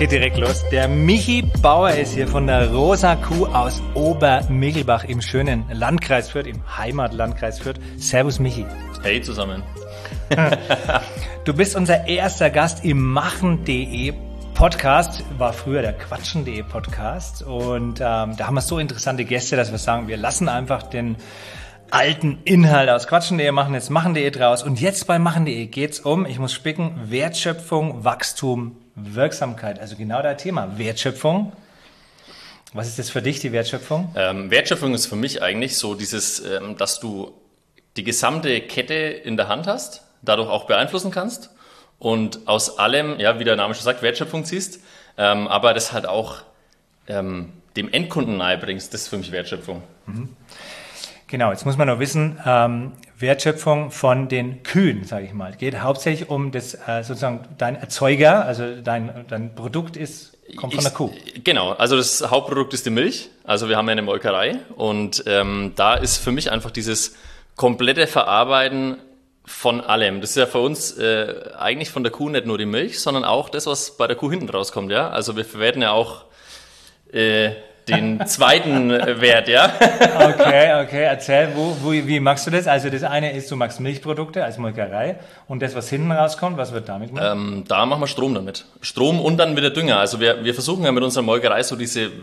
geht direkt los. Der Michi Bauer ist hier von der Rosa Kuh aus Obermichelbach im schönen Landkreis Fürth, im Heimatlandkreis Fürth. Servus Michi. Hey zusammen. Du bist unser erster Gast im Machen.de Podcast, war früher der Quatschen.de Podcast und da haben wir so interessante Gäste, dass wir sagen, wir lassen einfach den alten Inhalt aus Quatschen.de, machen jetzt Machen.de draus und jetzt bei Machen.de geht's um, ich muss spicken, Wertschöpfung, Wachstum, Wirksamkeit, also genau dein Thema, Wertschöpfung. Was ist das für dich, die Wertschöpfung? Wertschöpfung ist für mich eigentlich so dieses, dass du die gesamte Kette in der Hand hast, dadurch auch beeinflussen kannst und aus allem, ja, wie der Name schon sagt, Wertschöpfung ziehst, aber das halt auch dem Endkunden nahe bringst, das ist für mich Wertschöpfung. Mhm. Genau, jetzt muss man noch wissen, Wertschöpfung von den Kühen, sage ich mal, geht hauptsächlich um das sozusagen dein Erzeuger, also dein Produkt kommt von der Kuh. Genau, also das Hauptprodukt ist die Milch, also wir haben ja eine Molkerei und da ist für mich einfach dieses komplette Verarbeiten von allem. Das ist ja für uns eigentlich von der Kuh nicht nur die Milch, sondern auch das, was bei der Kuh hinten rauskommt, ja. Also wir verwerten ja auch den zweiten Wert, ja. Okay, erzähl, wie machst du das? Also das eine ist, du machst Milchprodukte als Molkerei und das, was hinten rauskommt, was wird damit gemacht? Da machen wir Strom damit. Strom und dann wieder Dünger. Also wir versuchen ja mit unserer Molkerei so diese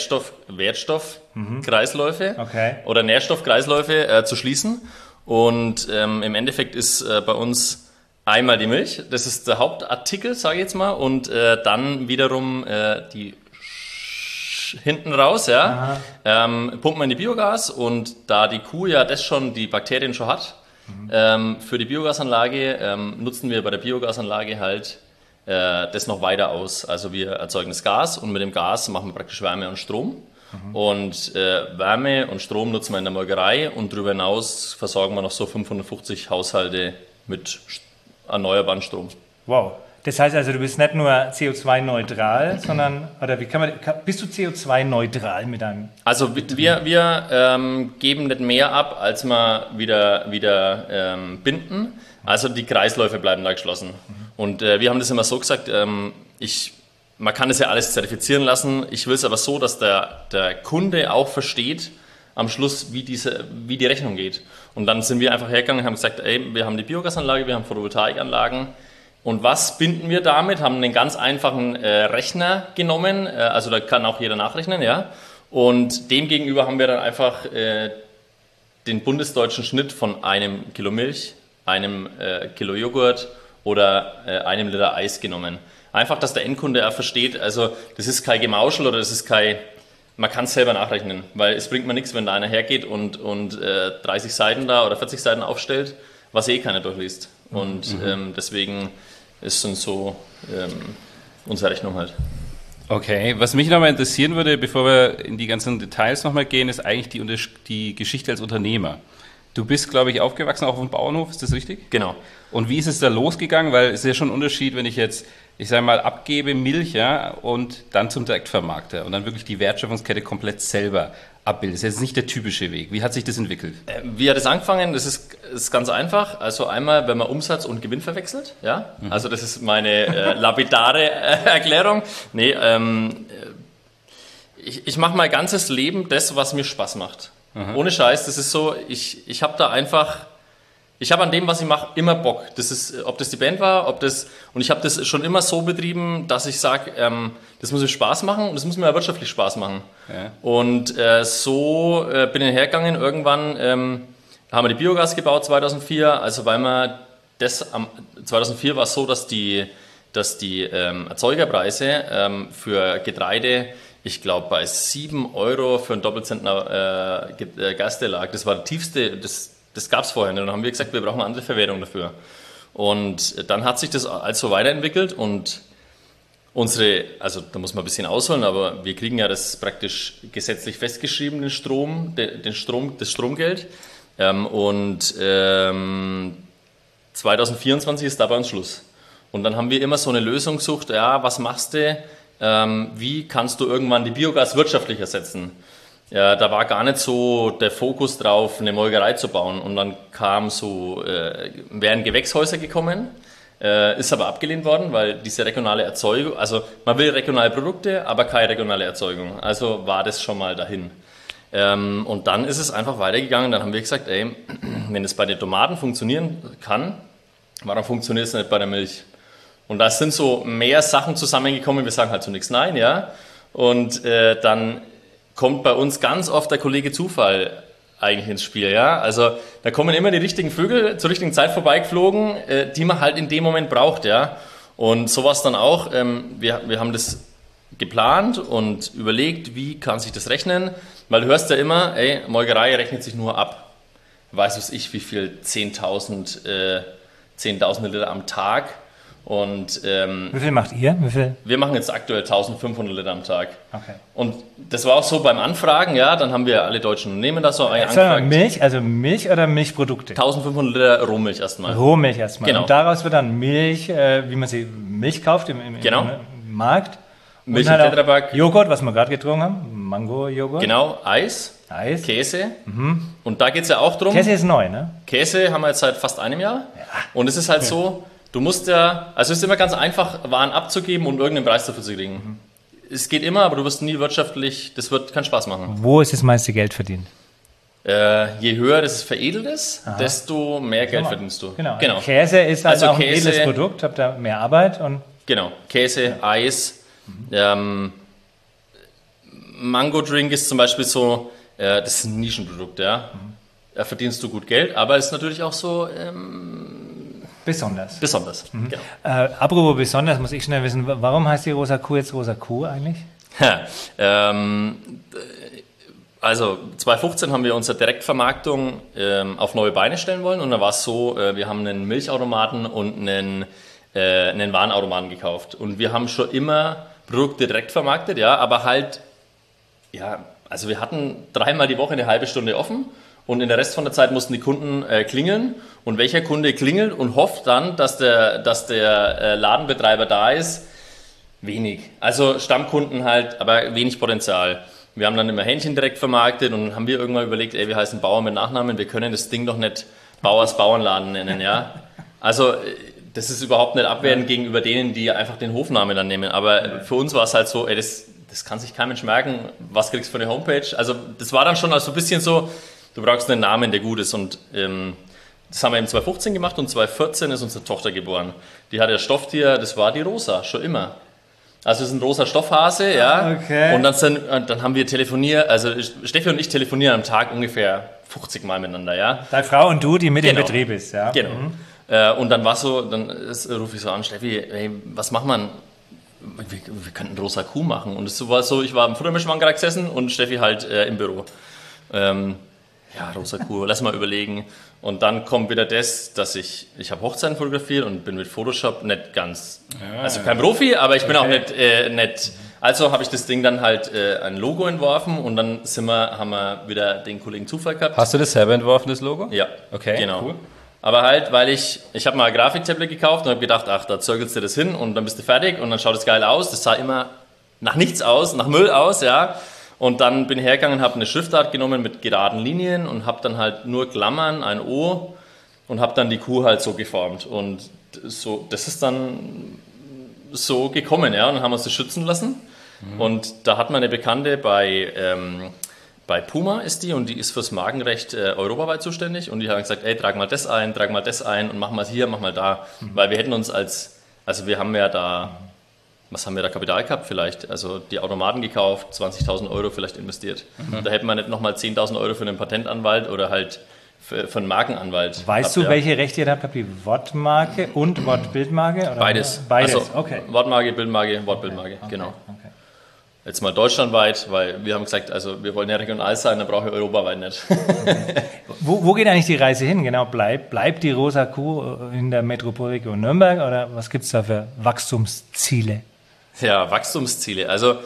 Wertstoffkreisläufe oder Nährstoffkreisläufe zu schließen. Und im Endeffekt ist bei uns einmal die Milch, das ist der Hauptartikel, sage ich jetzt mal, und dann wiederum die hinten raus, ja, pumpen wir in die Biogas und da die Kuh ja das schon, die Bakterien schon hat, für die Biogasanlage nutzen wir bei der Biogasanlage halt das noch weiter aus. Also wir erzeugen das Gas und mit dem Gas machen wir praktisch Wärme und Strom. Und Wärme und Strom nutzen wir in der Molkerei und darüber hinaus versorgen wir noch so 550 Haushalte mit erneuerbaren Strom. Wow. Das heißt also, du bist nicht nur CO2-neutral, sondern, oder bist du CO2-neutral mit deinem? Also wir geben nicht mehr ab, als wir wieder binden. Also die Kreisläufe bleiben da geschlossen. Und wir haben das immer so gesagt, man kann das ja alles zertifizieren lassen. Ich will es aber so, dass der Kunde auch versteht am Schluss, wie die Rechnung geht. Und dann sind wir einfach hergegangen und haben gesagt, ey, wir haben die Biogasanlage, wir haben Photovoltaikanlagen. Und was binden wir damit? Haben einen ganz einfachen Rechner genommen, also da kann auch jeder nachrechnen, ja. Und dem gegenüber haben wir dann einfach den bundesdeutschen Schnitt von einem Kilo Milch, einem Kilo Joghurt oder einem Liter Eis genommen. Einfach, dass der Endkunde auch versteht, also das ist kein Gemauschel oder das ist man kann es selber nachrechnen, weil es bringt mir nichts, wenn da einer hergeht und 30 Seiten da oder 40 Seiten aufstellt, was keiner durchliest. Und deswegen sind so unsere Rechnung halt. Okay, was mich nochmal interessieren würde, bevor wir in die ganzen Details nochmal gehen, ist eigentlich die Geschichte als Unternehmer. Du bist, glaube ich, aufgewachsen auch auf dem Bauernhof, ist das richtig? Genau. Und wie ist es da losgegangen? Weil es ist ja schon ein Unterschied, wenn ich jetzt, ich sage mal, abgebe Milch, ja, und dann zum Direktvermarkter und dann wirklich die Wertschöpfungskette komplett selber abbilde. Das ist jetzt nicht der typische Weg. Wie hat sich das entwickelt? Wie hat es angefangen? Das ist ganz einfach. Also einmal, wenn man Umsatz und Gewinn verwechselt, ja. Also das ist meine lapidare Erklärung. Nee, ich mache mein ganzes Leben das, was mir Spaß macht. Ohne Scheiß, das ist so, ich habe an dem, was ich mache, immer Bock. Das ist, ob das die Band war, und ich habe das schon immer so betrieben, dass ich sage, das muss mir Spaß machen und das muss mir auch wirtschaftlich Spaß machen. Ja. Und so bin ich hergegangen. Irgendwann haben wir die Biogas gebaut 2004, also weil wir 2004 war es so, dass die Erzeugerpreise für Getreide, ich glaube, bei 7 Euro für einen Doppelzentner Gerste lag. Das war der tiefste, das gab es vorher nicht. Und dann haben wir gesagt, wir brauchen eine andere Verwertung dafür. Und dann hat sich das also weiterentwickelt und also da muss man ein bisschen ausholen, aber wir kriegen ja das praktisch gesetzlich festgeschrieben, das Stromgeld. Und 2024 ist da bei uns Schluss. Und dann haben wir immer so eine Lösung gesucht, ja, was machst du, wie kannst du irgendwann die Biogas wirtschaftlich ersetzen? Ja, da war gar nicht so der Fokus drauf, eine Molkerei zu bauen. Und dann wären Gewächshäuser gekommen, Ist aber abgelehnt worden, weil diese regionale Erzeugung, also man will regionale Produkte, aber keine regionale Erzeugung. Also war das schon mal dahin. Und dann ist es einfach weitergegangen. Dann haben wir gesagt, ey, wenn es bei den Tomaten funktionieren kann, warum funktioniert es nicht bei der Milch? Und da sind so mehr Sachen zusammengekommen. Wir sagen halt zunächst nein, ja. Und dann kommt bei uns ganz oft der Kollege Zufall eigentlich ins Spiel, ja. Also da kommen immer die richtigen Vögel zur richtigen Zeit vorbeigeflogen, die man halt in dem Moment braucht, ja. Und sowas dann auch. Wir haben das geplant und überlegt, wie kann sich das rechnen, weil du hörst ja immer, ey, Molkerei rechnet sich nur ab. Weiß ich, wie viel 10.000 Liter am Tag. Und, wie viel macht ihr? Wir machen jetzt aktuell 1.500 Liter am Tag. Okay. Und das war auch so beim Anfragen, ja, dann haben wir alle deutschen Unternehmen da so angefragt. Milch, also Milch oder Milchprodukte? 1.500 Liter Rohmilch erstmal. Rohmilch erstmal. Genau. Und daraus wird dann Milch, wie man sie Milch kauft im Markt. Milch und im Tetrapack. Joghurt, was wir gerade getrunken haben, Mango-Joghurt. Genau, Eis, Käse. Und da geht es ja auch drum. Käse ist neu, ne? Käse haben wir jetzt seit fast einem Jahr. Ja. Und es ist halt so, du musst ja, also es ist immer ganz einfach, Waren abzugeben und irgendeinen Preis dafür zu kriegen. Es geht immer, aber du wirst nie wirtschaftlich, das wird keinen Spaß machen. Wo ist das meiste Geld verdient? Je höher das veredelt ist, desto mehr Geld verdienst du. Genau. Käse ist also auch ein edles Produkt, habt da mehr Arbeit und... Genau, Käse, Eis, Mango-Drink ist zum Beispiel so, das ist ein Nischenprodukt, ja. Da verdienst du gut Geld, aber es ist natürlich auch so... Besonders. Genau. Apropos besonders, muss ich schnell wissen, warum heißt die Rosa Kuh jetzt Rosa Kuh eigentlich? Also 2015 haben wir unsere Direktvermarktung auf neue Beine stellen wollen und da war es so, wir haben einen Milchautomaten und einen Warenautomaten gekauft und wir haben schon immer Produkte direkt vermarktet, ja, aber halt, ja, also wir hatten 3-mal die Woche eine halbe Stunde offen. Und in der Rest von der Zeit mussten die Kunden klingeln. Und welcher Kunde klingelt und hofft dann, dass der Ladenbetreiber da ist? Wenig. Also Stammkunden halt, aber wenig Potenzial. Wir haben dann immer Hähnchen direkt vermarktet und haben wir irgendwann überlegt, ey, wir heißen Bauer mit Nachnamen, wir können das Ding doch nicht Bauers Bauernladen nennen, ja. Also das ist überhaupt nicht abwertend gegenüber denen, die einfach den Hofnamen dann nehmen. Aber für uns war es halt so, ey, das kann sich kein Mensch merken, was kriegst du für eine Homepage? Also das war dann schon also ein bisschen so, du brauchst einen Namen, der gut ist und das haben wir im 2015 gemacht und 2014 ist unsere Tochter geboren. Die hat ja Stofftier, das war die Rosa, schon immer. Also es ist ein rosa Stoffhase, ja. Okay. Und dann haben wir telefoniert, also Steffi und ich telefonieren am Tag ungefähr 50 Mal miteinander, ja. Deine Frau und du, die mit im Betrieb ist, ja. Genau. Und dann war so, dann rufe ich so an, Steffi, hey, was macht man? Wir könnten rosa Kuh machen. Und es war so, ich war im Futtermischwagen gerade gesessen und Steffi halt im Büro. Ja, rosa Kuh, lass mal überlegen. Und dann kommt wieder das, dass ich habe Hochzeiten fotografiert und bin mit Photoshop nicht ganz, also kein Profi, aber ich bin auch nicht, also habe ich das Ding dann halt ein Logo entworfen und dann haben wir wieder den Kollegen Zufall gehabt. Hast du das selber entworfen, das Logo? Ja, okay, genau. Cool. Aber halt, weil ich habe mal ein Grafiktablet gekauft und habe gedacht, ach, da zirkelst du das hin und dann bist du fertig und dann schaut es geil aus. Das sah immer nach nichts aus, nach Müll aus, ja. Und dann bin ich hergegangen, habe eine Schriftart genommen mit geraden Linien und habe dann halt nur Klammern, ein O und habe dann die Kuh halt so geformt. Und so, das ist dann so gekommen, ja. Und dann haben wir uns das schützen lassen. Und da hat man eine Bekannte bei Puma ist die und die ist fürs Markenrecht europaweit zuständig. Und die haben gesagt, ey, trag mal das ein und mach mal hier, mach mal da. Weil wir hätten uns wir haben ja da... Was haben wir da Kapital gehabt vielleicht? Also die Automaten gekauft, 20.000 Euro vielleicht investiert. Da hätten wir nicht nochmal 10.000 Euro für einen Patentanwalt oder halt für einen Markenanwalt. Weißt du, welche Rechte ihr habt? Habt ihr Wortmarke und Wortbildmarke? Oder? Beides. Also, okay. Wortmarke, Bildmarke, Wortbildmarke, okay. Genau. Okay. Jetzt mal deutschlandweit, weil wir haben gesagt, also wir wollen ja regional sein, dann brauche ich europaweit nicht. Okay. Wo geht eigentlich die Reise hin? Genau, bleibt die Rosa Kuh in der Metropolregion Nürnberg oder was gibt es da für Wachstumsziele? Ja, Wachstumsziele. Also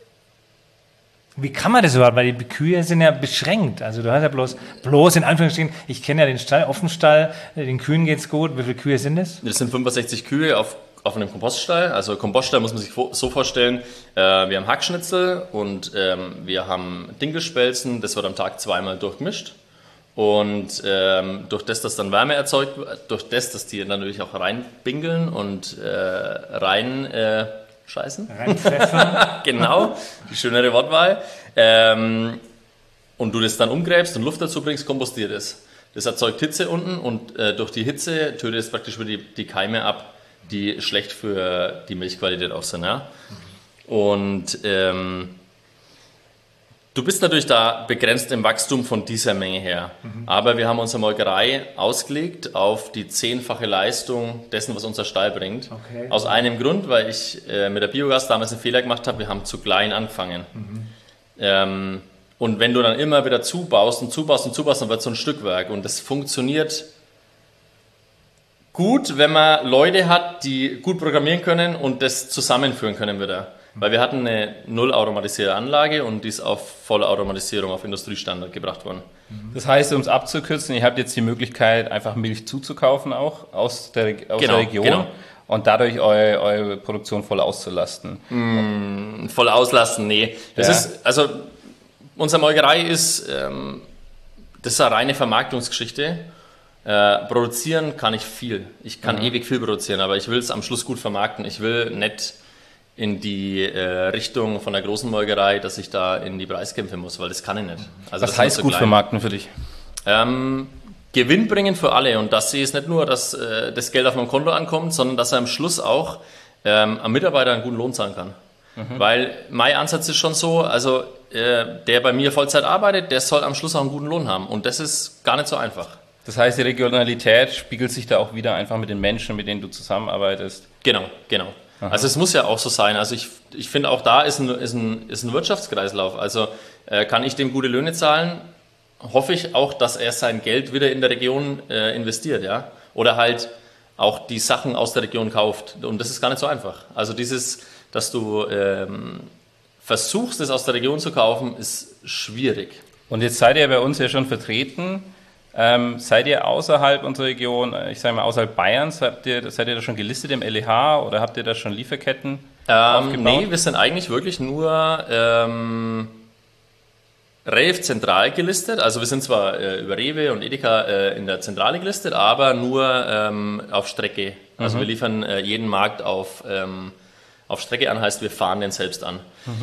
wie kann man das überhaupt? Weil die Kühe sind ja beschränkt. Also du hast ja bloß in Anführungsstrichen, ich kenne ja den Stall, Offenstall, den Kühen geht's gut. Wie viele Kühe sind es? Das sind 65 Kühe auf einem Kompoststall. Also Kompoststall muss man sich so vorstellen, wir haben Hackschnitzel und wir haben Dinkelspelzen, das wird am Tag 2-mal durchgemischt. Und durch das, dass dann Wärme erzeugt wird, durch das, dass die natürlich auch reinbingeln und scheißen. Reinpfeffern. Genau, die schönere Wortwahl. Und du das dann umgräbst und Luft dazu bringst, kompostiert es. Das erzeugt Hitze unten und durch die Hitze tötet es praktisch wieder die Keime ab, die schlecht für die Milchqualität auch sind. Ja? Und du bist natürlich da begrenzt im Wachstum von dieser Menge her. Aber wir haben unsere Molkerei ausgelegt auf die 10-fache Leistung dessen, was unser Stall bringt. Okay. Aus einem Grund, weil ich mit der Biogas damals einen Fehler gemacht habe, wir haben zu klein angefangen. Und wenn du dann immer wieder zubaust, dann wird so ein Stückwerk. Und das funktioniert gut, wenn man Leute hat, die gut programmieren können und das zusammenführen können wieder. Weil wir hatten eine nullautomatisierte Anlage und die ist auf volle Automatisierung auf Industriestandard gebracht worden. Das heißt, um es abzukürzen, ihr habt jetzt die Möglichkeit, einfach Milch zuzukaufen auch aus der Region. Genau. Und dadurch eure Produktion voll auszulasten. Voll auslasten, nee. Das ist, also unsere Molkerei ist, das ist eine reine Vermarktungsgeschichte. Produzieren kann ich viel. Ich kann ewig viel produzieren, aber ich will es am Schluss gut vermarkten. Ich will nicht in die Richtung von der großen Molkerei, dass ich da in die Preiskämpfe muss, weil das kann ich nicht. Also was heißt gut vermarkten für dich? Gewinn bringen für alle und das sehe ich nicht nur, dass das Geld auf meinem Konto ankommt, sondern dass er am Schluss auch am Mitarbeiter einen guten Lohn zahlen kann. Weil mein Ansatz ist schon so, also der bei mir Vollzeit arbeitet, der soll am Schluss auch einen guten Lohn haben und das ist gar nicht so einfach. Das heißt, die Regionalität spiegelt sich da auch wieder einfach mit den Menschen, mit denen du zusammenarbeitest? Genau. Aha. Also es muss ja auch so sein. Also ich finde auch da ist ein Wirtschaftskreislauf. Also kann ich dem gute Löhne zahlen, hoffe ich auch, dass er sein Geld wieder in der Region investiert, ja. Oder halt auch die Sachen aus der Region kauft. Und das ist gar nicht so einfach. Also dass du versuchst, es aus der Region zu kaufen, ist schwierig. Und jetzt seid ihr bei uns ja schon vertreten. Seid ihr außerhalb unserer Region, ich sage mal außerhalb Bayerns, seid ihr da schon gelistet im LEH oder habt ihr da schon Lieferketten aufgebaut? Nee, wir sind eigentlich wirklich nur relativ zentral gelistet. Also wir sind zwar über Rewe und Edeka in der Zentrale gelistet, aber nur auf Strecke. Also wir liefern jeden Markt auf Strecke an, heißt wir fahren den selbst an.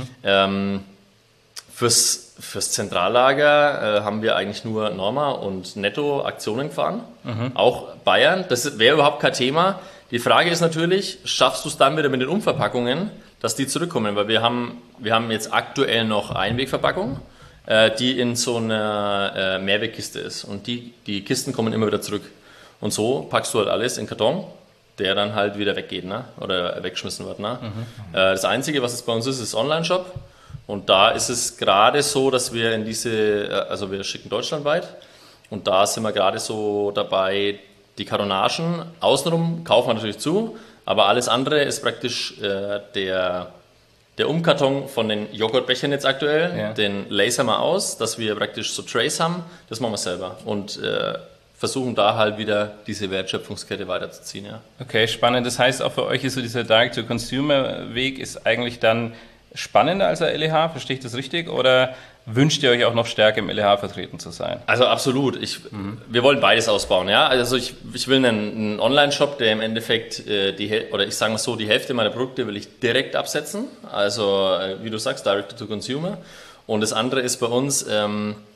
Fürs Zentrallager haben wir eigentlich nur Norma und Netto Aktionen gefahren. Auch Bayern, das wäre überhaupt kein Thema. Die Frage ist natürlich, schaffst du es dann wieder mit den Umverpackungen, dass die zurückkommen? Weil wir haben jetzt aktuell noch Einwegverpackung, die in so einer Mehrwegkiste ist. Und die Kisten kommen immer wieder zurück. Und so packst du halt alles in Karton, der dann halt wieder weggeht, ne? Oder weggeschmissen wird. Ne? Das Einzige, was es bei uns ist Online-Shop. Und da ist es gerade so, dass wir also wir schicken deutschlandweit und da sind wir gerade so dabei, die Kartonagen außenrum kaufen wir natürlich zu, aber alles andere ist praktisch der Umkarton von den Joghurtbechern jetzt aktuell, den lasern wir aus, dass wir praktisch so Trays haben, das machen wir selber und versuchen da halt wieder diese Wertschöpfungskette weiterzuziehen. Ja. Okay, spannend. Das heißt auch für euch ist so dieser Direct-to-Consumer-Weg ist eigentlich dann spannender als der LEH, verstehe ich das richtig? Oder wünscht ihr euch auch noch stärker im LEH vertreten zu sein? Also absolut. Wir wollen beides ausbauen. Ja? Also ich will einen Online-Shop, der im Endeffekt die Hälfte meiner Produkte will ich direkt absetzen. Also wie du sagst, Direct to Consumer. Und das andere ist bei uns, der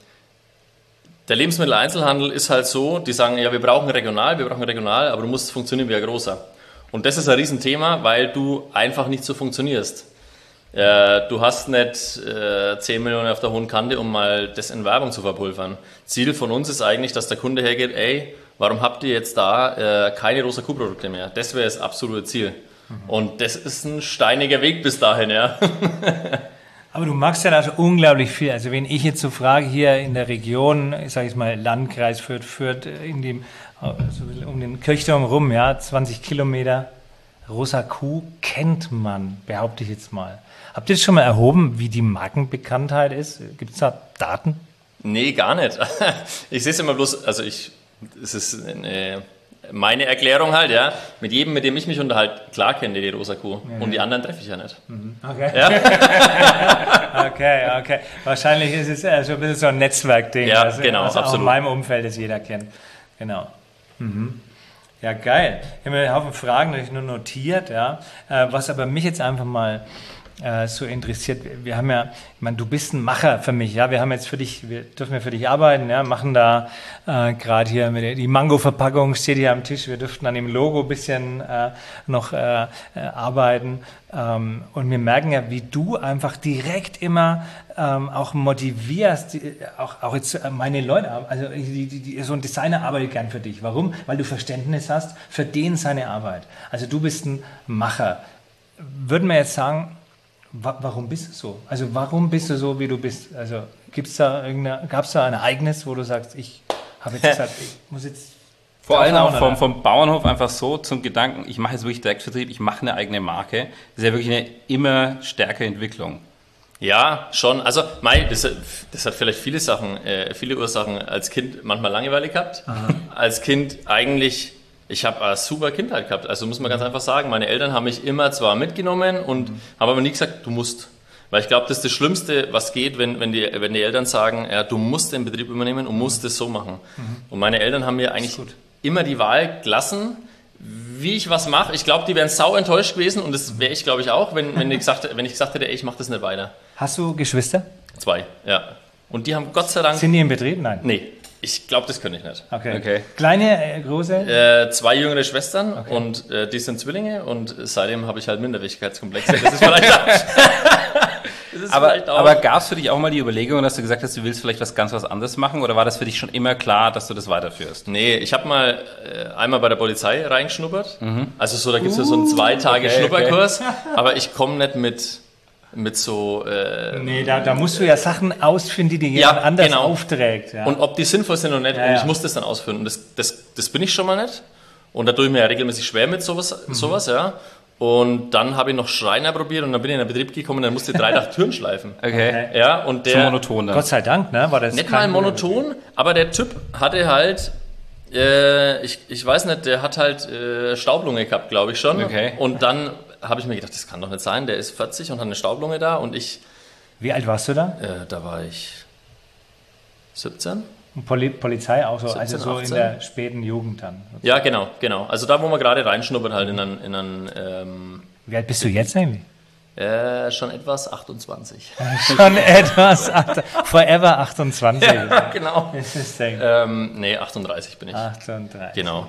Lebensmitteleinzelhandel ist halt so, die sagen, ja, wir brauchen regional, aber du musst funktionieren wie ein großer. Und das ist ein Riesenthema, weil du einfach nicht so funktionierst. Du hast nicht 10 Millionen auf der hohen Kante, um mal das in Werbung zu verpulvern. Ziel von uns ist eigentlich, dass der Kunde hergeht, ey, warum habt ihr jetzt da keine rosa Kuhprodukte mehr? Das wäre das absolute Ziel. Und das ist ein steiniger Weg bis dahin, ja. Aber du machst ja da schon unglaublich viel. Also wenn ich jetzt so frage, hier in der Region, ich sage jetzt mal Landkreis Fürth um den Kirchturm rum, ja, 20 Kilometer, rosa Kuh kennt man, behaupte ich jetzt mal. Habt ihr das schon mal erhoben, wie die Markenbekanntheit ist? Gibt es da Daten? Nee, gar nicht. Ich sehe es immer bloß, also es ist meine Erklärung halt, ja. Mit jedem, mit dem ich mich unterhalte, klar kennt ihr die rosa Kuh. Ja. Und die anderen treffe ich ja nicht. Okay. Ja? Okay. Wahrscheinlich ist es so ein bisschen so ein Netzwerkding, Ja, was genau, auch absolut. in meinem Umfeld das jeder kennt. Genau. Ja, geil. Ich habe mir einen Haufen Fragen natürlich nur notiert, ja. Was aber mich jetzt einfach mal so interessiert, wir haben ja, ich meine, du bist ein Macher für mich, ja. Wir dürfen ja für dich arbeiten, ja, machen da gerade hier die Mango-Verpackung steht hier am Tisch. Wir dürften an dem Logo ein bisschen noch arbeiten. Und wir merken ja, wie du einfach direkt immer auch motivierst, auch jetzt meine Leute, also so ein Designer arbeitet gern für dich. Warum? Weil du Verständnis hast für den seine Arbeit. Also du bist ein Macher. Würden wir jetzt sagen, warum bist du so? Also warum bist du so, wie du bist? Also gab es da ein Ereignis, wo du sagst, ich habe jetzt gesagt, ich muss jetzt... Vor allem auch vom Bauernhof einfach so zum Gedanken, ich mache jetzt wirklich Direktvertrieb, ich mache eine eigene Marke. Das ist ja wirklich eine immer stärkere Entwicklung. Ja, schon. Also, das hat vielleicht viele Ursachen. Als Kind manchmal Langeweile gehabt. Aha. Als Kind eigentlich, ich habe eine super Kindheit gehabt. Also muss man ganz einfach sagen, meine Eltern haben mich immer zwar mitgenommen und haben aber nie gesagt, du musst. Weil ich glaube, das ist das Schlimmste, was geht, wenn die Eltern sagen, ja, du musst den Betrieb übernehmen und musst das so machen. Und meine Eltern haben mir eigentlich immer die Wahl gelassen, wie ich was mache. Ich glaube, die wären sau enttäuscht gewesen und das wäre ich, glaube ich, auch, wenn ich gesagt hätte, ey, ich mache das nicht weiter. Hast du Geschwister? 2, ja. Und die haben Gott sei Dank... Sind die im Betrieb? Nein. Nee, ich glaube, das könnte ich nicht. Okay. Kleine, große? 2 jüngere Schwestern und die sind Zwillinge und seitdem habe ich halt Minderwertigkeitskomplexe. Das ist vielleicht Aber gab es für dich auch mal die Überlegung, dass du gesagt hast, du willst vielleicht was anderes machen oder war das für dich schon immer klar, dass du das weiterführst? Nee, ich habe mal einmal bei der Polizei reingeschnuppert. Also so, da gibt es ja so einen 2 Tage Schnupperkurs, aber ich komme nicht mit so... nee, da musst du ja Sachen ausführen, die dir jemand anders aufträgt. Ja. Und ob die sinnvoll sind oder nicht, und ich muss das dann ausführen. Und das bin ich schon mal nicht. Und da tue ich mir ja regelmäßig schwer mit sowas, ja. Und dann habe ich noch Schreiner probiert und dann bin ich in den Betrieb gekommen und dann musste ich 3 Tage Türen schleifen. Okay. Ja, und der... Zu monoton dann. Gott sei Dank, ne? War das nicht mal monoton, aber der Typ hatte halt... ich weiß nicht, der hat halt Staublunge gehabt, glaube ich schon. Okay. Und dann habe ich mir gedacht, das kann doch nicht sein, der ist 40 und hat eine Staublunge da und ich... Wie alt warst du da? Da war ich 17. Und Polizei auch so, 17, also so 18. in der späten Jugend dann. Ja, genau. Also da, wo man gerade reinschnuppert halt in einen... Wie alt bist du jetzt eigentlich? Schon etwas 28. Schon etwas, forever 28. Ja, genau. Ist das Ding. Nee, 38 bin ich. 38. Genau.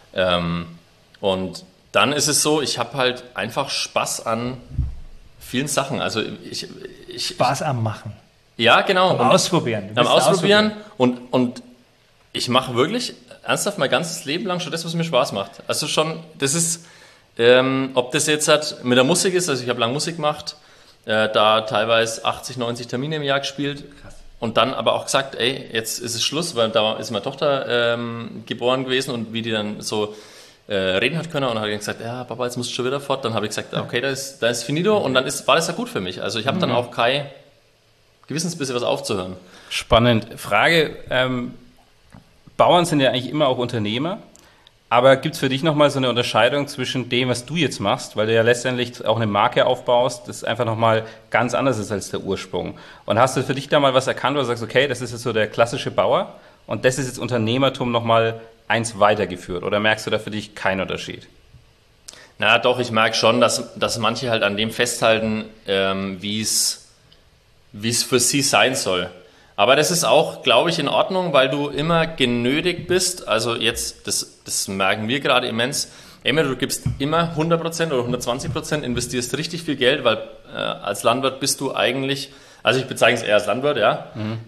Und dann ist es so, ich habe halt einfach Spaß an vielen Sachen. Also Spaß am Machen. Ja, genau. Am Ausprobieren. Am Ausprobieren. Und ich mache wirklich ernsthaft mein ganzes Leben lang schon das, was mir Spaß macht. Also schon, das ist... ob das jetzt halt mit der Musik ist, also ich habe lange Musik gemacht, da teilweise 80, 90 Termine im Jahr gespielt. Krass. Und dann aber auch gesagt, ey, jetzt ist es Schluss, weil da ist meine Tochter geboren gewesen und wie die dann so reden hat können und habe gesagt, ja Papa, jetzt musst du schon wieder fort. Dann habe ich gesagt, okay, da ist finito und dann war das ja gut für mich. Also ich habe dann auch kein Gewissensbisse, was aufzuhören. Spannend. Frage, Bauern sind ja eigentlich immer auch Unternehmer. Aber gibt es für dich nochmal so eine Unterscheidung zwischen dem, was du jetzt machst, weil du ja letztendlich auch eine Marke aufbaust, das einfach nochmal ganz anders ist als der Ursprung. Und hast du für dich da mal was erkannt, wo du sagst, okay, das ist jetzt so der klassische Bauer und das ist jetzt Unternehmertum nochmal eins weitergeführt? Oder merkst du da für dich keinen Unterschied? Na doch, ich merke schon, dass manche halt an dem festhalten, wie es für sie sein soll. Aber das ist auch, glaube ich, in Ordnung, weil du immer genötigt bist, also jetzt, das merken wir gerade immens, Emma, du gibst immer 100% oder 120%, investierst richtig viel Geld, weil als Landwirt bist du eigentlich, also ich bezeichne es eher als Landwirt, ja,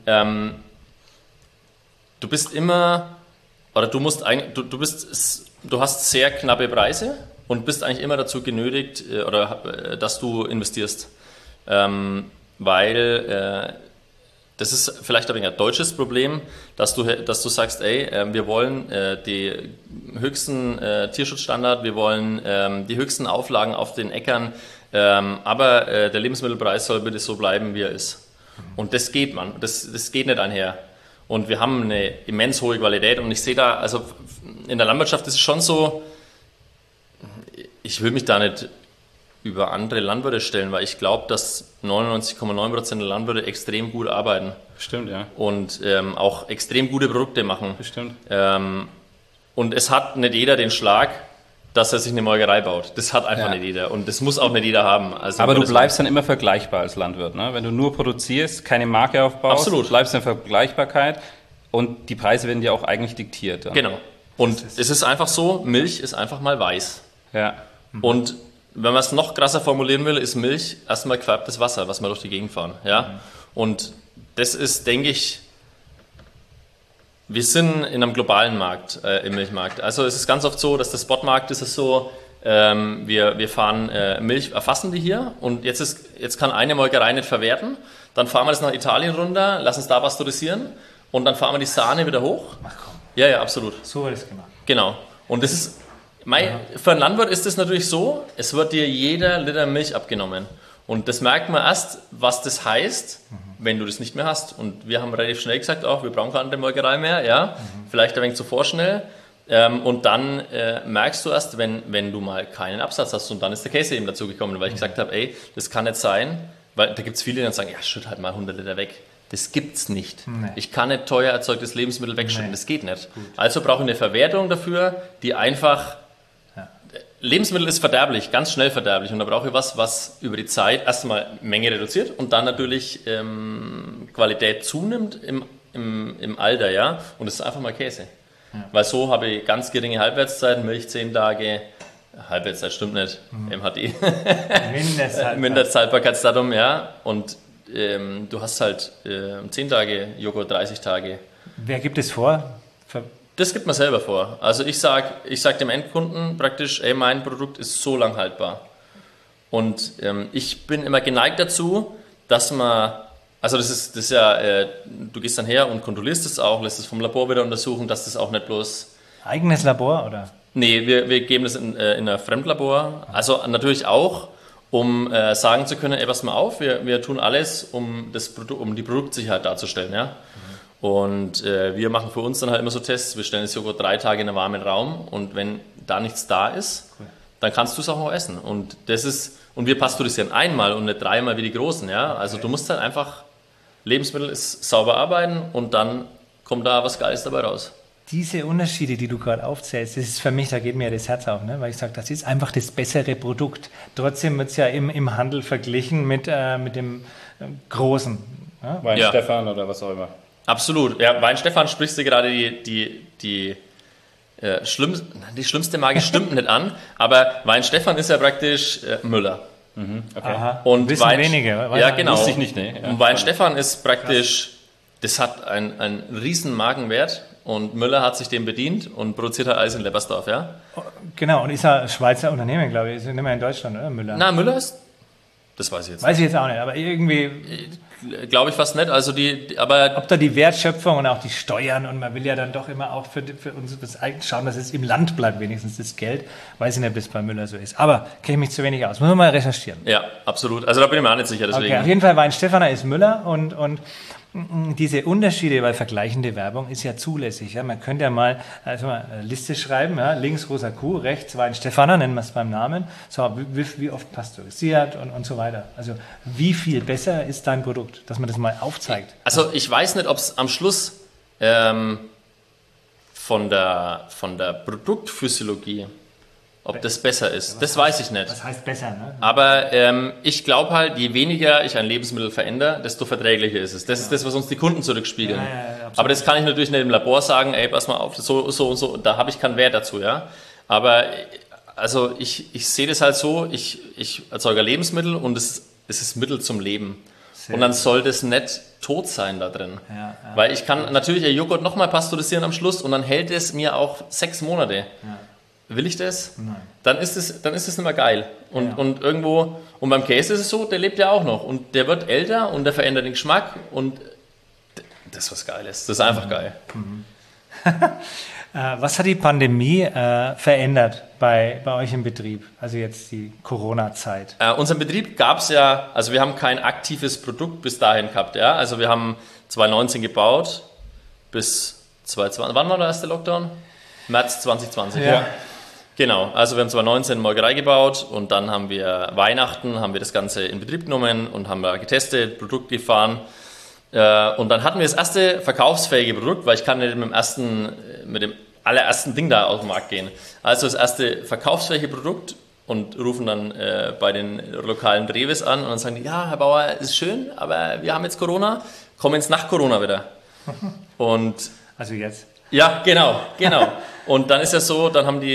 du bist immer, oder du hast sehr knappe Preise und bist eigentlich immer dazu genötigt, dass du investierst, weil das ist vielleicht ein deutsches Problem, dass du sagst, ey, wir wollen die höchsten Tierschutzstandard, wir wollen die höchsten Auflagen auf den Äckern, aber der Lebensmittelpreis soll bitte so bleiben, wie er ist. Und das geht das geht nicht einher. Und wir haben eine immens hohe Qualität und ich sehe da, also in der Landwirtschaft ist es schon so, ich will mich da nicht über andere Landwirte stellen, weil ich glaube, dass 99,9% der Landwirte extrem gut arbeiten. Bestimmt, ja. Und auch extrem gute Produkte machen. Bestimmt. Und es hat nicht jeder den Schlag, dass er sich eine Molkerei baut. Das hat einfach nicht jeder. Und das muss auch nicht jeder haben. Also aber du bleibst dann immer vergleichbar als Landwirt. Ne? Wenn du nur produzierst, keine Marke aufbaust, Absolut. bleibst du in Vergleichbarkeit und die Preise werden dir auch eigentlich diktiert. Ja? Genau. Und es ist einfach so, Milch ist einfach mal weiß. Ja. Und wenn man es noch krasser formulieren will, ist Milch erstmal gefärbtes Wasser, was wir durch die Gegend fahren. Ja? Und das ist, denke ich, wir sind in einem globalen Markt, im Milchmarkt. Also es ist ganz oft so, dass der Spotmarkt ist es so, wir fahren Milch, erfassen die hier und jetzt kann eine Molkerei nicht verwerten. Dann fahren wir das nach Italien runter, lassen es da pasteurisieren und dann fahren wir die Sahne wieder hoch. Ach komm. Ja, absolut. So wird es gemacht. Genau. Und das ist, für einen Landwirt ist es natürlich so, es wird dir jeder Liter Milch abgenommen. Und das merkt man erst, was das heißt, wenn du das nicht mehr hast. Und wir haben relativ schnell gesagt, auch wir brauchen keine andere Molkerei mehr, ja, vielleicht ein wenig zu vorschnell. Und dann merkst du erst, wenn du mal keinen Absatz hast. Und dann ist der Käse eben dazu gekommen, weil ich gesagt habe, ey, das kann nicht sein, weil da gibt es viele, die dann sagen, ja, schütt halt mal 100 Liter weg. Das gibt's nicht. Nee. Ich kann nicht teuer erzeugtes Lebensmittel wegschütten, das geht nicht. Gut. Also brauche ich eine Verwertung dafür, die einfach... Lebensmittel ist verderblich, ganz schnell verderblich und da brauche ich was über die Zeit erstmal Menge reduziert und dann natürlich Qualität zunimmt im Alter, ja, und das ist einfach mal Käse. Ja. Weil so habe ich ganz geringe Halbwertszeiten, Milch 10 Tage, Halbwertszeit stimmt nicht, MHD, Mindesthaltbarkeitsdatum, ja, und du hast halt 10 Tage, Joghurt 30 Tage. Wer gibt es vor? Das gibt man selber vor. Also ich sag dem Endkunden praktisch, ey, mein Produkt ist so lang haltbar. Und ich bin immer geneigt dazu, dass man, also das ist ja, du gehst dann her und kontrollierst es auch, lässt es vom Labor wieder untersuchen, dass das auch nicht bloß... Eigenes Labor, oder? Nee, wir geben das in ein Fremdlabor. Also natürlich auch, um sagen zu können, ey, pass mal auf, wir tun alles, um die Produktsicherheit darzustellen, ja. Und wir machen für uns dann halt immer so Tests. Wir stellen das Joghurt 3 Tage in einen warmen Raum und wenn da nichts da ist, dann kannst du es auch noch essen. Und wir pasteurisieren einmal und nicht dreimal wie die Großen. Ja? Also du musst halt einfach, Lebensmittel ist sauber arbeiten und dann kommt da was Geiles dabei raus. Diese Unterschiede, die du gerade aufzählst, das ist für mich, da geht mir ja das Herz auf, ne? Weil ich sage, das ist einfach das bessere Produkt. Trotzdem wird es ja im Handel verglichen mit dem Großen. Ja? Weinstefan oder was auch immer. Absolut. Ja, Weinstefan sprichst du gerade die schlimmste Marke stimmt nicht an, aber Weinstefan ist ja praktisch Müller. Okay. Aha. Und wissen wenige. Ja, genau. Wusste ich nicht, ne? Ja. Und Weinstefan ist praktisch, das hat einen riesen Markenwert und Müller hat sich dem bedient und produziert halt alles in Leppersdorf, ja? Genau, und ist ein Schweizer Unternehmen, glaube ich. Ist nicht mehr in Deutschland, oder? Müller. Na, Müller ist, das weiß ich jetzt nicht. Weiß ich jetzt auch nicht, aber irgendwie... Glaube ich fast nicht. Also aber ob da die Wertschöpfung und auch die Steuern und man will ja dann doch immer auch für uns das schauen, dass es im Land bleibt, wenigstens das Geld. Weiß ich nicht, ob das bei Müller so ist. Aber kenne ich mich zu wenig aus. Muss man mal recherchieren. Ja, absolut. Also da bin ich mir auch nicht sicher. Deswegen. Okay, auf jeden Fall Weinstefaner ist Müller und diese Unterschiede, weil vergleichende Werbung ist ja zulässig. Ja? Man könnte ja mal eine Liste schreiben, ja? Links rosa Kuh, rechts Weinstefaner, nennen wir es beim Namen. So, wie oft pasteurisiert und so weiter. Also wie viel besser ist dein Produkt, dass man das mal aufzeigt? Also ich weiß nicht, ob es am Schluss von der Produktphysiologie, ob das besser ist. Das weiß ich nicht. Was heißt besser? Ne? Aber ich glaube halt, je weniger ich ein Lebensmittel verändere, desto verträglicher ist es. Das ist das, was uns die Kunden zurückspiegeln. Ja, aber das kann ich natürlich nicht im Labor sagen, ey, pass mal auf, so und so, da habe ich keinen Wert dazu. Ja? Aber also ich sehe das halt so, ich erzeuge Lebensmittel und es ist Mittel zum Leben. Und dann soll das nicht tot sein da drin. Ja. Weil ich kann natürlich ein Joghurt nochmal pasteurisieren am Schluss und dann hält es mir auch 6 Monate. Ja. Will ich das? Nein. Dann ist es nicht mehr geil. Und irgendwo, und beim Käse ist es so, der lebt ja auch noch. Und der wird älter und der verändert den Geschmack und das ist was Geiles. Das ist einfach geil. Was hat die Pandemie verändert bei euch im Betrieb? Also jetzt die Corona-Zeit. Unseren Betrieb gab es ja, also wir haben kein aktives Produkt bis dahin gehabt. Ja? Also wir haben 2019 gebaut bis 2020. Wann war der erste Lockdown? März 2020. Ja. Genau, also wir haben 2019 eine Molkerei gebaut und dann haben wir Weihnachten, haben wir das Ganze in Betrieb genommen und haben da getestet, Produkt gefahren. Und dann hatten wir das erste verkaufsfähige Produkt, weil ich kann nicht mit dem allerersten Ding da auf den Markt gehen. Also das erste verkaufsfähige Produkt und rufen dann bei den lokalen Reves an und dann sagen die, ja, Herr Bauer, ist schön, aber wir haben jetzt Corona, kommen jetzt nach Corona wieder. Und Also jetzt. ja, genau. Und dann ist es so, dann haben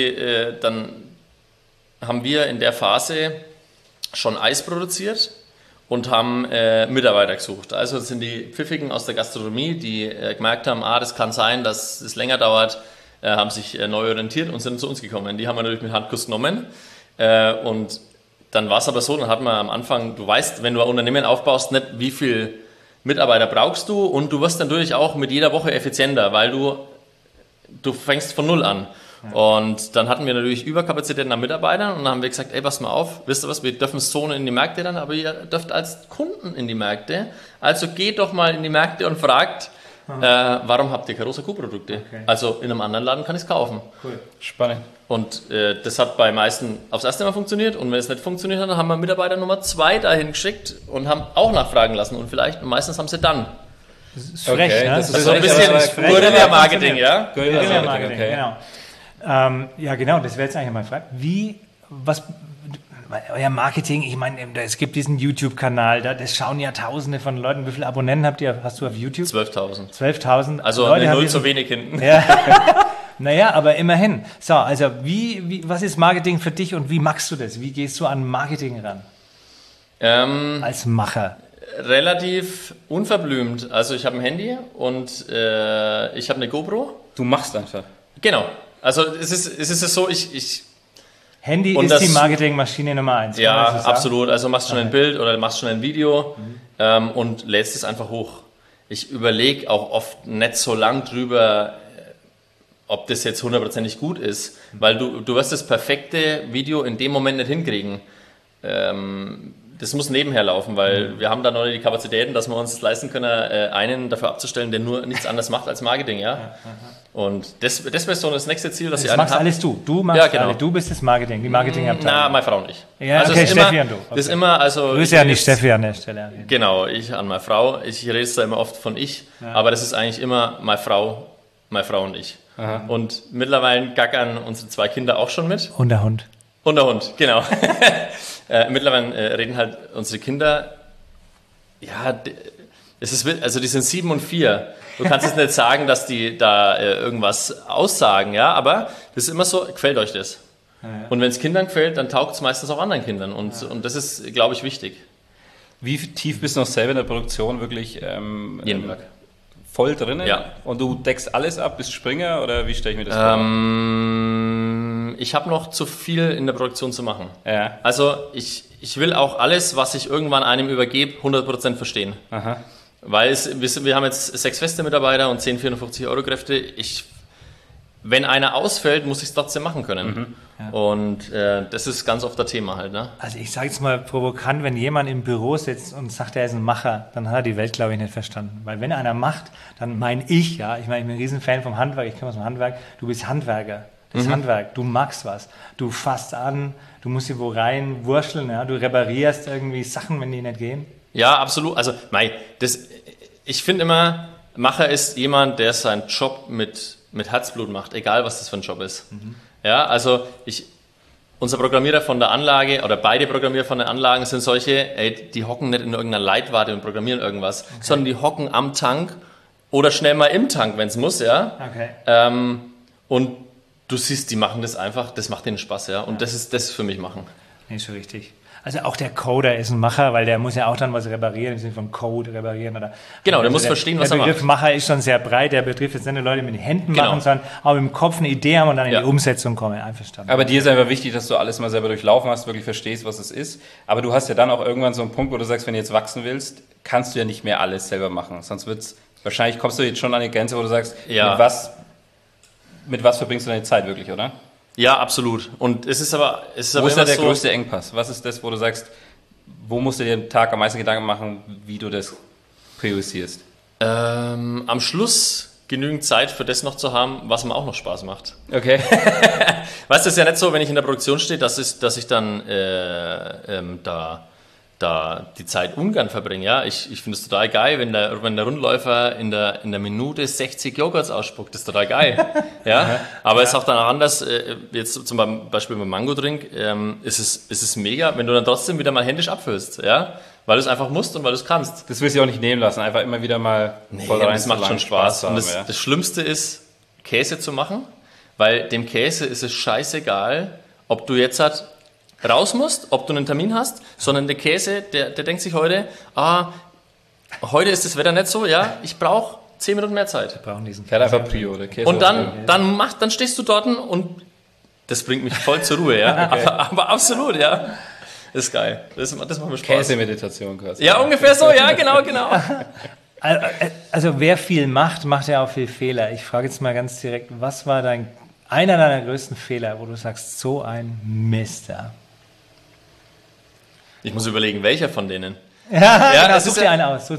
wir in der Phase schon Eis produziert und haben Mitarbeiter gesucht. Also das sind die Pfiffigen aus der Gastronomie, die gemerkt haben, das kann sein, dass es länger dauert, haben sich neu orientiert und sind zu uns gekommen. Die haben wir natürlich mit Handkuss genommen. Und dann war es aber so, dann hat man am Anfang, du weißt, wenn du ein Unternehmen aufbaust, nicht wie viel Mitarbeiter brauchst du und du wirst dann natürlich auch mit jeder Woche effizienter, weil du fängst von Null an. Ja. Und dann hatten wir natürlich Überkapazitäten an Mitarbeitern und dann haben wir gesagt, ey, pass mal auf, wisst ihr was, wir dürfen so in die Märkte dann, aber ihr dürft als Kunden in die Märkte. Also geht doch mal in die Märkte und fragt, warum habt ihr keine rosa Kuhprodukte? Okay. Also in einem anderen Laden kann ich es kaufen. Cool, spannend. Und das hat bei meisten aufs erste Mal funktioniert und wenn es nicht funktioniert hat, dann haben wir Mitarbeiter Nummer 2 dahin geschickt und haben auch nachfragen lassen und meistens haben sie dann. Das ist frech, okay, ne? Das ist so ein bisschen Guerilla-Marketing, ja? Guerilla-Marketing, okay. Genau. Ja, genau, das wäre jetzt eigentlich mal gefragt. Euer Marketing, ich meine, es gibt diesen YouTube-Kanal, das schauen ja Tausende von Leuten. Wie viele Abonnenten hast du auf YouTube? 12.000. 12.000. Also Leute, eine Null zu wenig hinten. Ja. Naja, aber immerhin. So, also was ist Marketing für dich und wie machst du das? Wie gehst du an Marketing ran? Als Macher. Relativ unverblümt. Also ich habe ein Handy und ich habe eine GoPro. Du machst einfach. Genau. Also es ist so, Handy ist die Marketingmaschine Nummer 1. Ja, absolut. Also machst schon ein Bild oder machst schon ein Video und lädst es einfach hoch. Ich überlege auch oft nicht so lang drüber, ob das jetzt 100% gut ist, weil du wirst das perfekte Video in dem Moment nicht hinkriegen. Das muss nebenher laufen, weil wir haben da noch nicht die Kapazitäten, dass wir uns das leisten können, einen dafür abzustellen, der nur nichts anderes macht als Marketing, ja. Und das wäre so das nächste Ziel, dass ich machst alles du. Du machst alles. Du bist das Marketing, die Marketingabteilung. Na, meine Frau und ich. Ja, also okay, Steffi und du. Okay. Das ist immer, also. Du bist ja nicht Steffi an der Stelle. Genau, ich an meine Frau. Ich rede da immer oft von ich, aber das ist eigentlich immer meine Frau und ich. Aha. Und mittlerweile gackern unsere 2 Kinder auch schon mit. Und der Hund. Und der Hund, genau. Mittlerweile reden halt unsere Kinder, ja, die sind 7 und 4. Du kannst jetzt nicht sagen, dass die da irgendwas aussagen, ja, aber das ist immer so, gefällt euch das? Ja. Und wenn es Kindern gefällt, dann taugt es meistens auch anderen Kindern und das ist, glaube ich, wichtig. Wie tief bist du noch selber in der Produktion wirklich? Jeden Tag. Voll drinnen? Ja. Und du deckst alles ab, bist Springer oder wie stelle ich mir das vor? Ich habe noch zu viel in der Produktion zu machen. Ja. Also ich will auch alles, was ich irgendwann einem übergebe, 100% verstehen. Aha. Weil wir haben jetzt 6 feste Mitarbeiter und 10 450-Euro-Kräfte. Wenn einer ausfällt, muss ich es trotzdem machen können. Mhm. Ja. Und das ist ganz oft das Thema halt. Ne? Also ich sage jetzt mal provokant, wenn jemand im Büro sitzt und sagt, er ist ein Macher, dann hat er die Welt, glaube ich, nicht verstanden. Weil wenn einer macht, dann meine ich, ja, ich bin ein Riesenfan vom Handwerk, ich komme aus dem Handwerk, du bist Handwerker. Das Handwerk, du magst was, du fasst an, du musst irgendwo rein wurschteln, ja, du reparierst irgendwie Sachen, wenn die nicht gehen. Ja, absolut. Also ich finde immer, Macher ist jemand, der seinen Job mit Herzblut macht, egal was das für ein Job ist. Mhm. Ja, also unser Programmierer von der Anlage oder beide Programmierer von den Anlagen sind solche, die hocken nicht in irgendeiner Leitwarte und programmieren irgendwas, sondern die hocken am Tank oder schnell mal im Tank, wenn es muss, ja. Okay. Und du siehst, die machen das einfach, das macht denen Spaß, ja. Und das ist das für mich machen. Nee, schon richtig. Also auch der Coder ist ein Macher, weil der muss ja auch dann was reparieren, im Sinne von Code reparieren. Oder genau, der muss verstehen, was er macht. Der Begriff Macher ist schon sehr breit, der betrifft jetzt nicht nur Leute, die mit den Händen machen, sondern auch im Kopf eine Idee haben und dann in die Umsetzung kommen. Einverstanden. Aber dir ist einfach wichtig, dass du alles mal selber durchlaufen hast, wirklich verstehst, was es ist. Aber du hast ja dann auch irgendwann so einen Punkt, wo du sagst, wenn du jetzt wachsen willst, kannst du ja nicht mehr alles selber machen. Sonst wahrscheinlich kommst du jetzt schon an die Grenze, wo du sagst, mit was verbringst du deine Zeit wirklich, oder? Ja, absolut. Und wo ist da der größte Engpass? Was ist das, wo du sagst, wo musst du dir den Tag am meisten Gedanken machen, wie du das priorisierst? Am Schluss genügend Zeit für das noch zu haben, was mir auch noch Spaß macht. Okay. Weißt du, es ist ja nicht so, wenn ich in der Produktion stehe, dass ich dann da die Zeit ungern verbringe. Ja? Ich finde es total geil, wenn der Rundläufer in der Minute 60 Joghurts ausspuckt. Das ist total geil. Ja? Aber es ist auch dann auch anders, jetzt zum Beispiel beim Mango-Drink, ist es mega, wenn du dann trotzdem wieder mal händisch abfüllst. Ja? Weil du es einfach musst und weil du es kannst. Das willst du auch nicht nehmen lassen, einfach immer wieder mal voll rein. Das macht schon Spaß. Haben, und das Schlimmste ist, Käse zu machen, weil dem Käse ist es scheißegal, ob du jetzt raus musst, ob du einen Termin hast, sondern der Käse, der denkt sich heute, heute ist das Wetter nicht so, ja, ich brauche 10 Minuten mehr Zeit. Wir brauchen diesen Käse. Einfach Prio, der Käse. Und dann stehst du dort und das bringt mich voll zur Ruhe, ja. Okay. Aber absolut, ja. Das ist geil. Das macht mir Spaß. Käsemeditation quasi. Ja, ungefähr so, ja, genau. Also wer viel macht ja auch viel Fehler. Ich frage jetzt mal ganz direkt, was war einer deiner größten Fehler, wo du sagst, so ein Mister? Ich muss überlegen, welcher von denen. Ja, genau, such dir einen aus.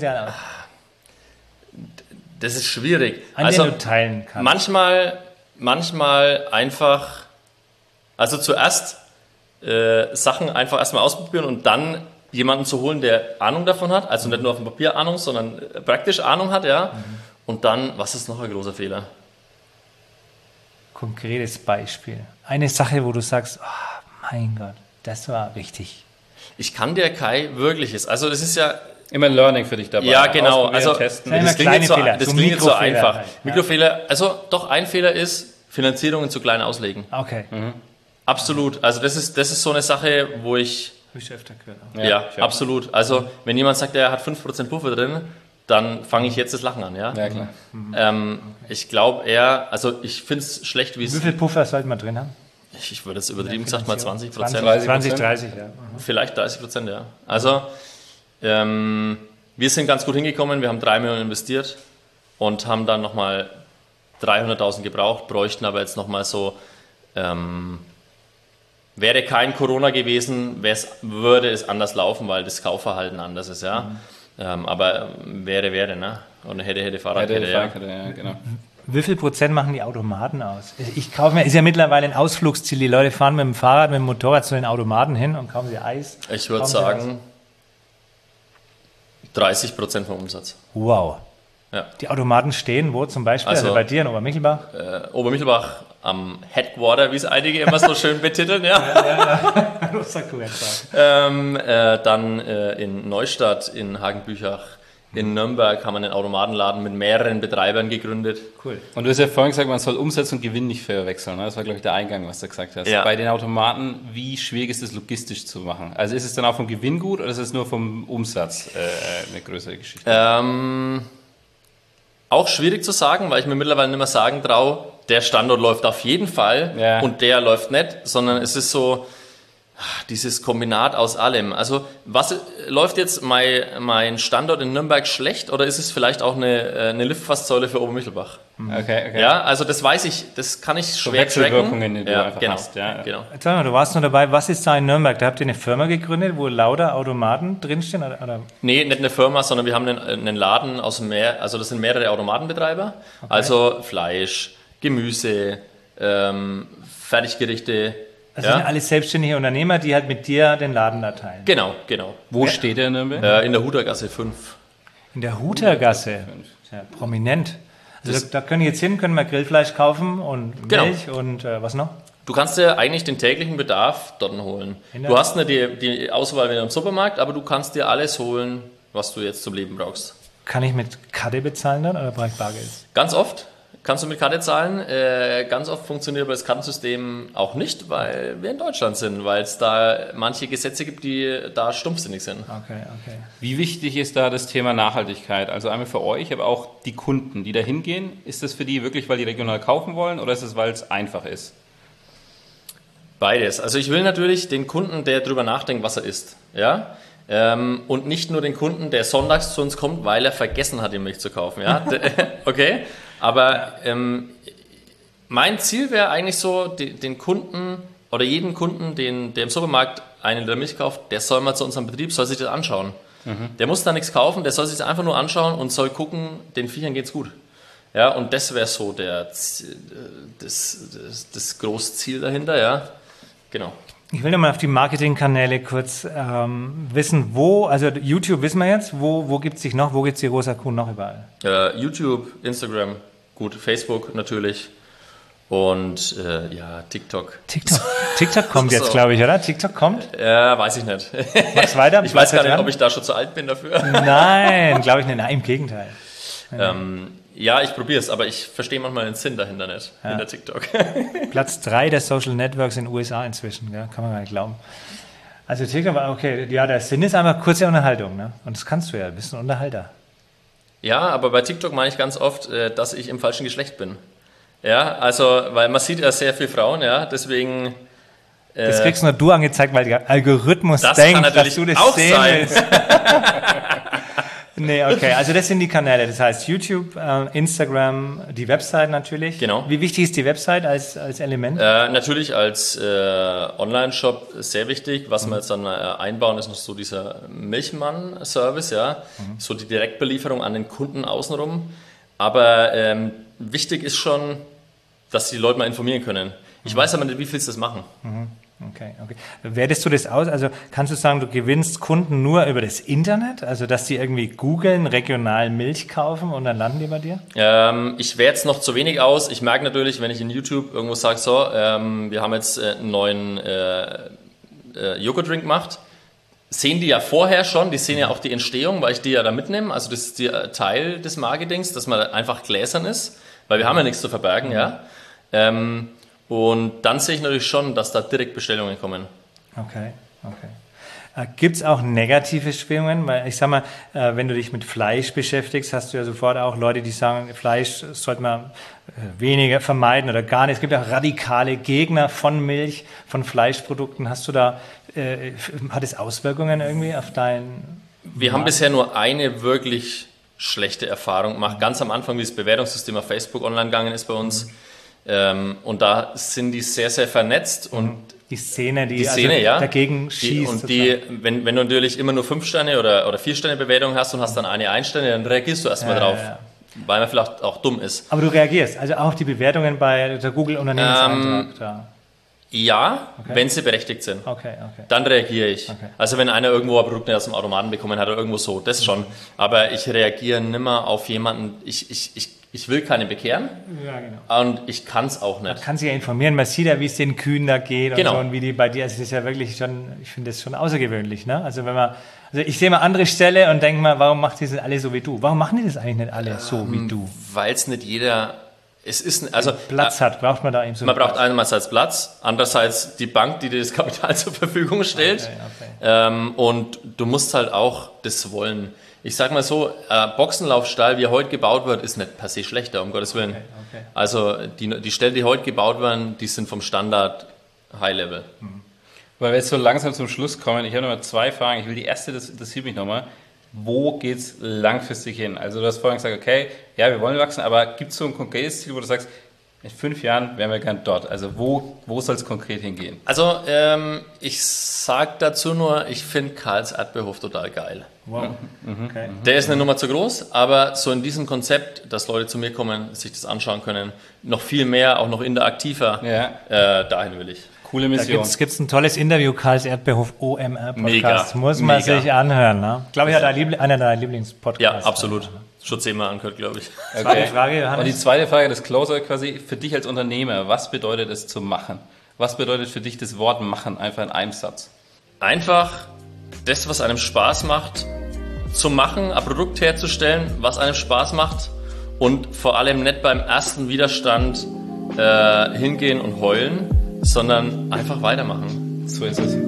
Das ist schwierig. Den du teilen kannst. Manchmal einfach, also zuerst Sachen einfach erstmal ausprobieren und dann jemanden zu holen, der Ahnung davon hat, also nicht nur auf dem Papier Ahnung, sondern praktisch Ahnung hat, ja. Und dann, was ist noch ein großer Fehler? Konkretes Beispiel. Eine Sache, wo du sagst, mein Gott, das war richtig. Ich kann dir Kai Wirkliches, also das ist ja... Immer ein Learning für dich dabei. Ja, genau. Also testen. Das klingt nicht so einfach. Halt, ja. Mikrofehler, also doch ein Fehler ist, Finanzierungen zu klein auslegen. Okay. Absolut. Also das ist so eine Sache, wo ich... Habe ich öfter gehört. Ja, absolut. Also wenn jemand sagt, er hat 5% Puffer drin, dann fange ich jetzt das Lachen an. Ja, klar. Ich glaube ich finde es schlecht, wie viel Puffer sollte man drin haben? Ich würde jetzt übertrieben gesagt mal 20%. 20, 30, ja. Vielleicht 30%, ja. Also wir sind ganz gut hingekommen, wir haben 3 Millionen investiert und haben dann nochmal 300.000 gebraucht, bräuchten aber jetzt nochmal so, wäre kein Corona gewesen, würde es anders laufen, weil das Kaufverhalten anders ist, ja. Aber wäre, ne? Und hätte Fahrradkette, ja. Genau. Wie viel Prozent machen die Automaten aus? Ich kaufe mir, ist ja mittlerweile ein Ausflugsziel, die Leute fahren mit dem Fahrrad, mit dem Motorrad zu den Automaten hin und kaufen sie Eis. Ich würde sagen 30% vom Umsatz. Wow. Ja. Die Automaten stehen wo zum Beispiel? Also bei dir in Obermichelbach? Obermichelbach am Headquarter, wie es einige immer so schön betiteln. Ja. Dann in Neustadt, in Hagenbüchach, in Nürnberg haben wir einen Automatenladen mit mehreren Betreibern gegründet. Cool. Und du hast ja vorhin gesagt, man soll Umsatz und Gewinn nicht verwechseln. Ne? Das war, glaube ich, der Eingang, was du gesagt hast. Ja. Bei den Automaten, wie schwierig ist es logistisch zu machen? Also ist es dann auch vom Gewinn gut oder ist es nur vom Umsatz eine größere Geschichte? Auch schwierig zu sagen, weil ich mir mittlerweile nicht mehr sagen traue, der Standort läuft auf jeden Fall und der läuft nicht, sondern es ist so dieses Kombinat aus allem. Also läuft jetzt mein Standort in Nürnberg schlecht oder ist es vielleicht auch eine Liftfasssäule für Obermichelbach? Okay. Ja, also das weiß ich, das kann ich schwer Wechselwirkungen, tracken. die du einfach hast. Ja. Genau. Sag mal, du warst noch dabei, was ist da in Nürnberg? Da habt ihr eine Firma gegründet, wo lauter Automaten drinstehen? Oder? Nee, nicht eine Firma, sondern wir haben einen Laden aus also das sind mehrere Automatenbetreiber, also Fleisch, Gemüse, Fertiggerichte. Also sind alles selbstständige Unternehmer, die halt mit dir den Laden da teilen? Genau. Wo steht der in Nürnberg? In der Hutergasse 5. In der Hutergasse? Ja, prominent. Also da können jetzt hin, können wir Grillfleisch kaufen und Milch und was noch? Du kannst dir eigentlich den täglichen Bedarf dort holen. Du hast nicht die Auswahl wieder im Supermarkt, aber du kannst dir alles holen, was du jetzt zum Leben brauchst. Kann ich mit Karte bezahlen dann oder brauche ich Bargeld? Ganz oft kannst du mit Karte zahlen. Ganz oft funktioniert aber das Kartensystem auch nicht, weil wir in Deutschland sind, weil es da manche Gesetze gibt, die da stumpfsinnig sind. Okay. Wie wichtig ist da das Thema Nachhaltigkeit? Also einmal für euch, aber auch die Kunden, die da hingehen. Ist das für die wirklich, weil die regional kaufen wollen oder ist es, weil es einfach ist? Beides. Also ich will natürlich den Kunden, der drüber nachdenkt, was er isst. Ja? Und nicht nur den Kunden, der sonntags zu uns kommt, weil er vergessen hat, die Milch zu kaufen. Ja? Okay? Aber mein Ziel wäre eigentlich so, den Kunden oder jeden Kunden, der im Supermarkt einen Liter Milch kauft, der soll mal zu unserem Betrieb, soll sich das anschauen. Der muss da nichts kaufen, der soll sich das einfach nur anschauen und soll gucken, den Viechern geht's gut. Ja, und das wäre so das Großziel dahinter, ja. Genau. Ich will nochmal auf die Marketingkanäle kurz wissen, also YouTube wissen wir jetzt, wo gibt es dich noch, wo gibt es die Rosa Kuh noch überall? YouTube, Instagram, gut, Facebook natürlich und TikTok. TikTok kommt jetzt, glaube ich, oder? TikTok kommt? Weiß ich nicht. Mach's weiter. Ich weiß gar nicht, ob ich da schon zu alt bin dafür. Nein, glaube ich nicht. Nein, im Gegenteil. Ja, ich probiere es, aber ich verstehe manchmal den Sinn dahinter nicht, hinter TikTok. Platz 3 der Social Networks in den USA inzwischen, ja, kann man gar nicht glauben. Also TikTok war okay, ja, der Sinn ist einfach kurze Unterhaltung, ne? Und das kannst du ja, du bist ein Unterhalter. Ja, aber bei TikTok meine ich ganz oft, dass ich im falschen Geschlecht bin. Ja, also, weil man sieht ja sehr viele Frauen, ja, deswegen... Das kriegst nur du angezeigt, weil der Algorithmus denkt, dass du das auch sehen sein. willst. Nee, okay, also das sind die Kanäle, das heißt YouTube, Instagram, die Website natürlich. Genau. Wie wichtig ist die Website als Element? Natürlich als Online-Shop sehr wichtig. Was wir jetzt dann einbauen, ist noch so dieser Milchmann-Service, ja, so die Direktbelieferung an den Kunden außenrum. Aber wichtig ist schon, dass die Leute mal informieren können. Ich weiß aber nicht, wie viel sie das machen. Okay. Wertest du das aus? Also kannst du sagen, du gewinnst Kunden nur über das Internet? Also dass die irgendwie googeln, regional Milch kaufen und dann landen die bei dir? Ich werte es noch zu wenig aus. Ich merke natürlich, wenn ich in YouTube irgendwo sage, so, wir haben jetzt einen neuen Joghurtdrink gemacht, sehen die ja vorher schon, die sehen ja auch die Entstehung, weil ich die ja da mitnehme. Also das ist der Teil des Marketings, dass man einfach gläsern ist, weil wir haben ja nichts zu verbergen, ja. Und dann sehe ich natürlich schon, dass da direkt Bestellungen kommen. Okay. Gibt es auch negative Schwingungen? Weil ich sag mal, wenn du dich mit Fleisch beschäftigst, hast du ja sofort auch Leute, die sagen, Fleisch sollte man weniger vermeiden oder gar nicht. Es gibt auch radikale Gegner von Milch, von Fleischprodukten. Hast du da, hat es Auswirkungen irgendwie auf deinen... Wir haben bisher nur eine wirklich schlechte Erfahrung gemacht. Ganz am Anfang, wie das Bewertungssystem auf Facebook online gegangen ist bei uns. Und da sind die sehr, sehr vernetzt und die Szene, ja, dagegen schießt. Und wenn du natürlich immer nur 5 Sterne oder 4 Sterne Bewertung hast und hast dann eine 1 Sterne, dann reagierst du erstmal drauf, weil man vielleicht auch dumm ist. Aber du reagierst, also auch die Bewertungen bei der Google-Unternehmenseintrag. Ja, wenn sie berechtigt sind. Okay. Dann reagiere ich. Okay. Also wenn einer irgendwo ein Produkt aus dem Automaten bekommen hat oder irgendwo so, das schon. Aber ich reagiere nimmer auf jemanden, ich will keinen bekehren, und ich kann es auch nicht. Man kann sich ja informieren, man sieht ja, wie es den Kühen da geht genau. Und so, und wie die bei dir, also das ist ja wirklich schon, ich finde das schon außergewöhnlich, ne? Also ich sehe mal andere Stelle und denke mal, warum macht die das alle so wie du? Warum machen die das eigentlich nicht alle so wie du? Weil es nicht jeder, also Platz hat, braucht man da eben so. Man braucht einerseits Platz, andererseits die Bank, die dir das Kapital zur Verfügung stellt. Okay. Und du musst halt auch das wollen. Ich sag mal so, Boxenlaufstall, wie er heute gebaut wird, ist nicht per se schlechter, um Gottes Willen. Okay. Also die Stellen, die heute gebaut werden, die sind vom Standard High Level. Weil wir jetzt so langsam zum Schluss kommen, ich habe noch mal 2 Fragen. Ich will die erste, das interessiert mich nochmal. Wo geht es langfristig hin? Also du hast vorhin gesagt, okay, ja, wir wollen wachsen, aber gibt es so ein konkretes Ziel, wo du sagst, in 5 Jahren wären wir gern dort? Also wo soll es konkret hingehen? Also ich sage dazu nur, ich finde Karls Erdbeerhof total geil. Wow. Okay. Der ist eine Nummer zu groß, aber so in diesem Konzept, dass Leute zu mir kommen, sich das anschauen können, noch viel mehr, auch noch interaktiver, dahin will ich. Coole Mission. Da gibt's ein tolles Interview, Karls Erdbeerhof OMR Podcast. Mega, muss man sich anhören. Ne? Ich glaube, ich hatte einer deiner Lieblingspodcasts. Ja, absolut. Schon 10-mal angehört, glaube ich. Okay. Zweite Frage, Johannes. Und die zweite Frage, das Closer quasi, für dich als Unternehmer, was bedeutet es zu machen? Was bedeutet für dich das Wort machen, einfach in einem Satz? Einfach das, was einem Spaß macht, zu machen, ein Produkt herzustellen, was einem Spaß macht und vor allem nicht beim ersten Widerstand hingehen und heulen, sondern einfach weitermachen. So ist es.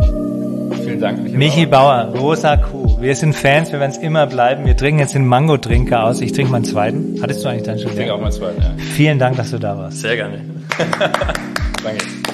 Vielen Dank. Michi Bauer, Rosa Kuh. Wir sind Fans, wir werden es immer bleiben. Wir trinken jetzt den Mango-Trinker aus. Ich trinke meinen zweiten. Hattest du eigentlich deinen schon? Ich trinke auch meinen zweiten, ja. Vielen Dank, dass du da warst. Sehr gerne. Danke.